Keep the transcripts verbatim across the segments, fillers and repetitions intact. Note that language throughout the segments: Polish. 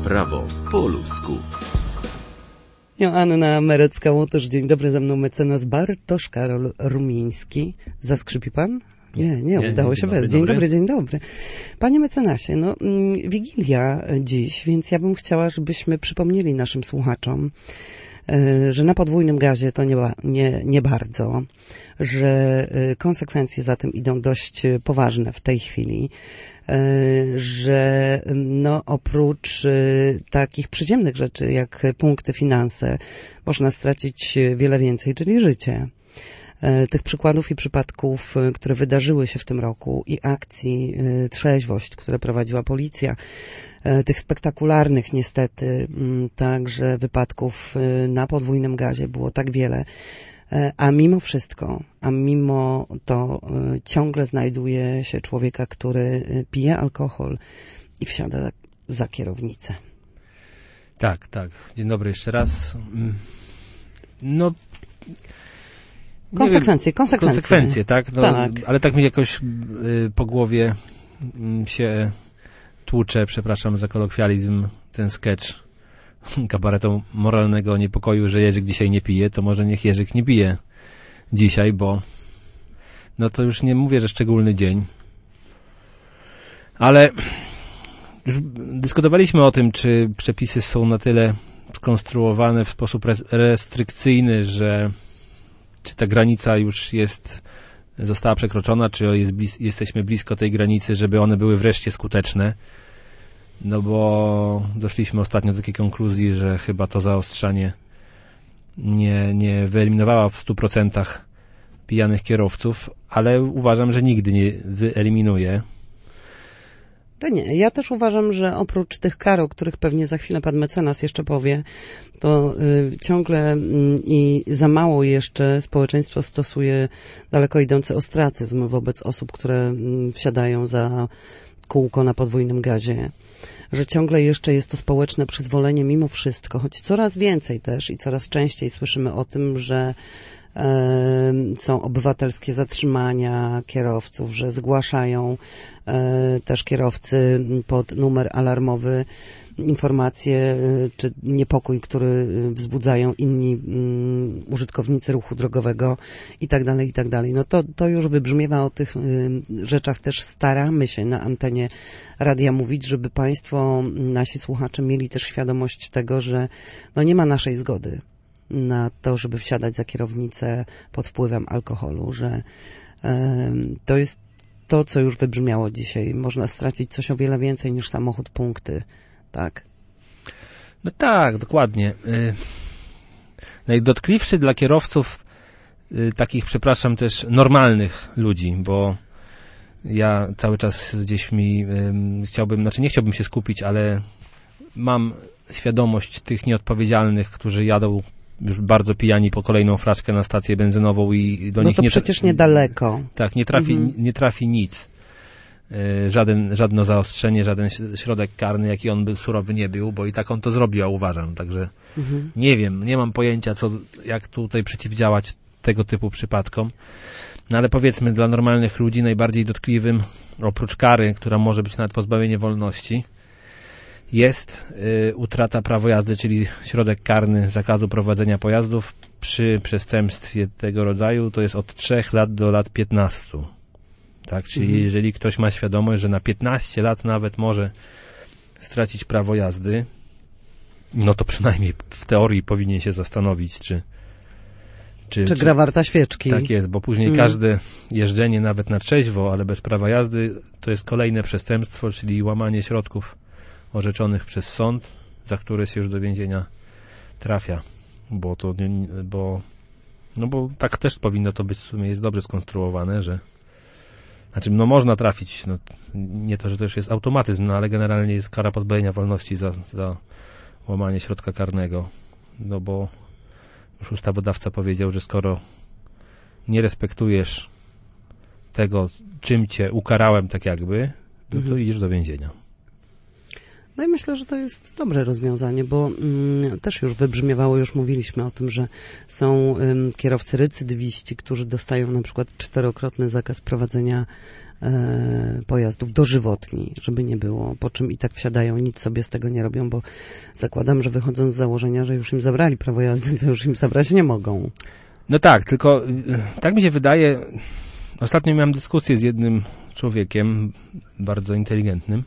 Prawo po ludzku. Joanna Merecka-Łotosz, dzień dobry, ze mną mecenas Bartosz Karol Rumiński. Zaskrzypi pan? Nie, nie, nie udało nie, się bez. Dzień dobry, dzień dobry. Panie mecenasie, no Wigilia dziś, więc ja bym chciała, żebyśmy przypomnieli naszym słuchaczom, że na podwójnym gazie to nie, nie, nie bardzo, że konsekwencje za tym idą dość poważne w tej chwili, że no oprócz takich przyziemnych rzeczy jak punkty, finanse, można stracić wiele więcej, czyli życie. Tych przykładów i przypadków, które wydarzyły się w tym roku i akcji Trzeźwość, które prowadziła policja, tych spektakularnych niestety także wypadków na podwójnym gazie było tak wiele, a mimo wszystko, a mimo to ciągle znajduje się człowieka, który pije alkohol i wsiada za kierownicę. Tak, tak. Dzień dobry jeszcze raz. No... Konsekwencje, konsekwencje. Konsekwencje, tak? No, tak. Ale tak mi jakoś y, po głowie y, się tłucze, przepraszam za kolokwializm, ten sketch kabaretu moralnego niepokoju, że Jerzyk dzisiaj nie pije, to może niech Jerzyk nie pije dzisiaj, bo no to już nie mówię, że szczególny dzień. Ale już dyskutowaliśmy o tym, czy przepisy są na tyle skonstruowane w sposób restrykcyjny, że czy ta granica już jest, została przekroczona, czy jest blis, jesteśmy blisko tej granicy, żeby one były wreszcie skuteczne. No bo doszliśmy ostatnio do takiej konkluzji, że chyba to zaostrzanie nie, nie wyeliminowało w stu procentach pijanych kierowców, ale uważam, że nigdy nie wyeliminuje. To nie. Ja też uważam, że oprócz tych kar, o których pewnie za chwilę pan mecenas jeszcze powie, to y, ciągle y, i za mało jeszcze społeczeństwo stosuje daleko idący ostracyzm wobec osób, które y, wsiadają za kółko na podwójnym gazie. Że ciągle jeszcze jest to społeczne przyzwolenie mimo wszystko, choć coraz więcej też i coraz częściej słyszymy o tym, że są obywatelskie zatrzymania kierowców, że zgłaszają też kierowcy pod numer alarmowy informacje czy niepokój, który wzbudzają inni użytkownicy ruchu drogowego i tak dalej, i tak dalej. No to, to już wybrzmiewa o tych rzeczach też staramy się na antenie radia mówić, żeby państwo, nasi słuchacze mieli też świadomość tego, że no nie ma naszej zgody na to, żeby wsiadać za kierownicę pod wpływem alkoholu, że um, to jest to, co już wybrzmiało dzisiaj. Można stracić coś o wiele więcej niż samochód, punkty, tak? No tak, dokładnie. Yy, najdotkliwszy dla kierowców yy, takich, przepraszam, też normalnych ludzi, bo ja cały czas gdzieś mi yy, chciałbym, znaczy nie chciałbym się skupić, ale mam świadomość tych nieodpowiedzialnych, którzy jadą już bardzo pijani po kolejną flaszkę na stację benzynową i do no nich to nie przecież niedaleko. Tak, nie trafi, mhm. nie trafi nic. Yy, żaden, żadne zaostrzenie, żaden środek karny, jaki on by surowy nie był, bo i tak on to zrobił, ja uważam. Także mhm. nie wiem, nie mam pojęcia, co, jak tutaj przeciwdziałać tego typu przypadkom. No ale powiedzmy, dla normalnych ludzi najbardziej dotkliwym, oprócz kary, która może być nawet pozbawienie wolności, jest y, utrata prawa jazdy, czyli środek karny zakazu prowadzenia pojazdów przy przestępstwie tego rodzaju, to jest od trzech lat do lat piętnastu. Tak, czyli mhm. jeżeli ktoś ma świadomość, że na piętnaście lat nawet może stracić prawo jazdy, no to przynajmniej w teorii powinien się zastanowić, czy Czy, czy gra warta świeczki. Tak jest, bo później mhm. każde jeżdżenie nawet na trzeźwo, ale bez prawa jazdy, to jest kolejne przestępstwo, czyli łamanie środków orzeczonych przez sąd, za które się już do więzienia trafia, bo to nie, bo no bo tak też powinno to być, w sumie jest dobrze skonstruowane, że znaczy no można trafić, no, nie to, że to już jest automatyzm, no ale generalnie jest kara pozbawienia wolności za, za łamanie środka karnego, no bo już ustawodawca powiedział, że skoro nie respektujesz tego, czym cię ukarałem tak jakby, no to mhm. idziesz do więzienia. No i myślę, że to jest dobre rozwiązanie, bo mm, też już wybrzmiewało, już mówiliśmy o tym, że są ym, kierowcy recydywiści, którzy dostają na przykład czterokrotny zakaz prowadzenia e, pojazdów dożywotni, żeby nie było, po czym i tak wsiadają, nic sobie z tego nie robią, bo zakładam, że wychodząc z założenia, że już im zabrali prawo jazdy, to już im zabrać nie mogą. No tak, tylko tak mi się wydaje, ostatnio miałem dyskusję z jednym człowiekiem, bardzo inteligentnym.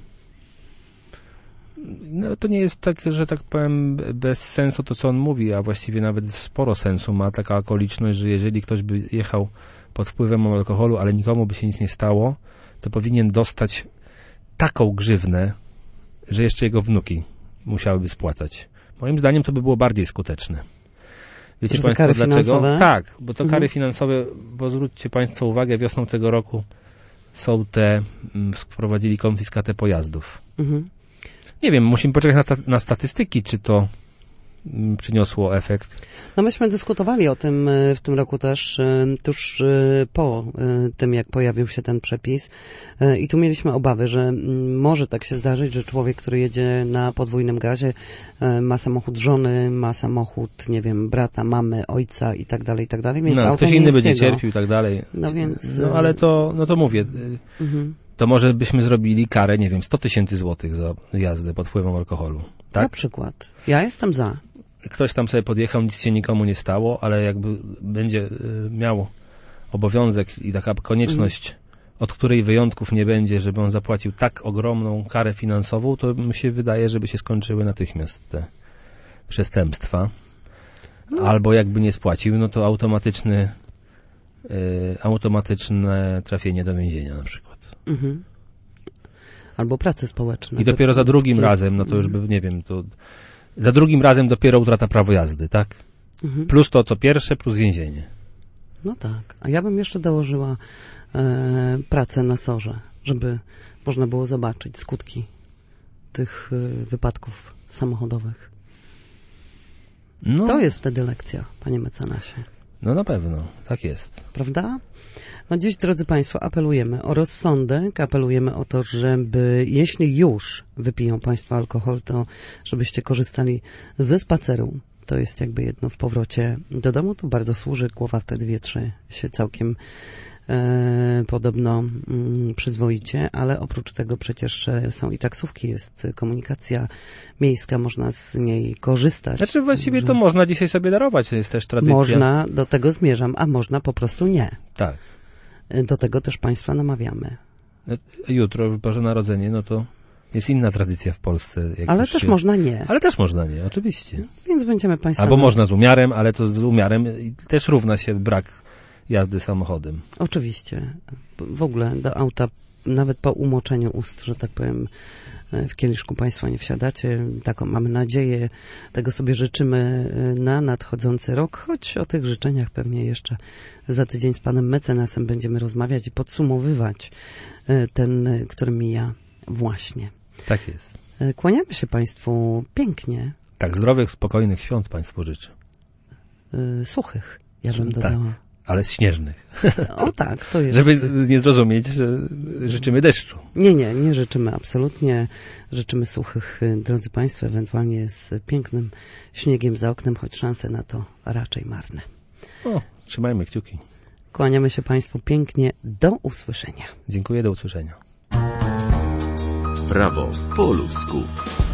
No to nie jest tak, że tak powiem, bez sensu to, co on mówi, a właściwie nawet sporo sensu ma taka okoliczność, że jeżeli ktoś by jechał pod wpływem alkoholu, ale nikomu by się nic nie stało, to powinien dostać taką grzywnę, że jeszcze jego wnuki musiałyby spłacać. Moim zdaniem to by było bardziej skuteczne. Wiecie Państwo kary dlaczego? Finansowe? Tak, bo to mhm. kary finansowe, bo zwróćcie Państwo uwagę, wiosną tego roku są te, wprowadzili konfiskatę pojazdów. Mhm. Nie wiem, musimy poczekać na, sta- na statystyki, czy to m, przyniosło efekt. No myśmy dyskutowali o tym w tym roku też, tuż po tym, jak pojawił się ten przepis i tu mieliśmy obawy, że może tak się zdarzyć, że człowiek, który jedzie na podwójnym gazie, ma samochód żony, ma samochód, nie wiem, brata, mamy, ojca i tak dalej, i tak dalej. Więc no, ktoś inny będzie cierpił i tak dalej. No więc... No ale to, no to mówię... Mhm. To może byśmy zrobili karę, nie wiem, sto tysięcy złotych za jazdę pod wpływem alkoholu. Tak? Na przykład. Ja jestem za. Ktoś tam sobie podjechał, nic się nikomu nie stało, ale jakby będzie miał obowiązek i taka konieczność, mm. od której wyjątków nie będzie, żeby on zapłacił tak ogromną karę finansową, to mi się wydaje, żeby się skończyły natychmiast te przestępstwa. No. Albo jakby nie spłacił, no to automatyczny, y, automatyczne trafienie do więzienia na przykład. Mhm. Albo pracy społecznej. I dopiero za drugim razem, no to już by, nie wiem, to za drugim razem dopiero utrata prawa jazdy, tak? Mhm. Plus to, co pierwsze, plus więzienie. No tak. A ja bym jeszcze dołożyła e, pracę na sorze, żeby można było zobaczyć skutki tych e, wypadków samochodowych. No. To jest wtedy lekcja, panie mecenasie. No na pewno, tak jest. Prawda? No dziś, drodzy Państwo, apelujemy o rozsądek, apelujemy o to, żeby, jeśli już wypiją Państwo alkohol, to żebyście korzystali ze spaceru. To jest jakby jedno w powrocie do domu, to bardzo służy, głowa wtedy wietrzy się całkiem e, podobno mm, przyzwoicie, ale oprócz tego przecież są i taksówki, jest komunikacja miejska, można z niej korzystać. Znaczy właściwie to można dzisiaj sobie darować, to jest też tradycja. Można, do tego zmierzam, a można po prostu nie. Tak. Do tego też Państwa namawiamy. Jutro, Boże Narodzenie, no to jest inna tradycja w Polsce. Jak ale też się... można nie. Ale też można nie, oczywiście. Więc będziemy Państwa... Albo można z umiarem, ale to z umiarem też równa się brak jazdy samochodem. Oczywiście. W ogóle do auta, nawet po umoczeniu ust, że tak powiem, w kieliszku Państwo nie wsiadacie. Taką mamy nadzieję. Tego sobie życzymy na nadchodzący rok, choć o tych życzeniach pewnie jeszcze za tydzień z panem mecenasem będziemy rozmawiać i podsumowywać ten, który mija właśnie. Tak jest. Kłaniamy się Państwu pięknie. Tak, zdrowych, spokojnych świąt Państwu życzę. Suchych, ja bym dodała. Tak, ale śnieżnych. O tak, to jest... Żeby nie zrozumieć, że życzymy deszczu. Nie, nie, nie życzymy absolutnie. Życzymy suchych, drodzy Państwo, ewentualnie z pięknym śniegiem za oknem, choć szanse na to raczej marne. O, trzymajmy kciuki. Kłaniamy się Państwu pięknie. Do usłyszenia. Dziękuję, do usłyszenia. Prawo po ludzku.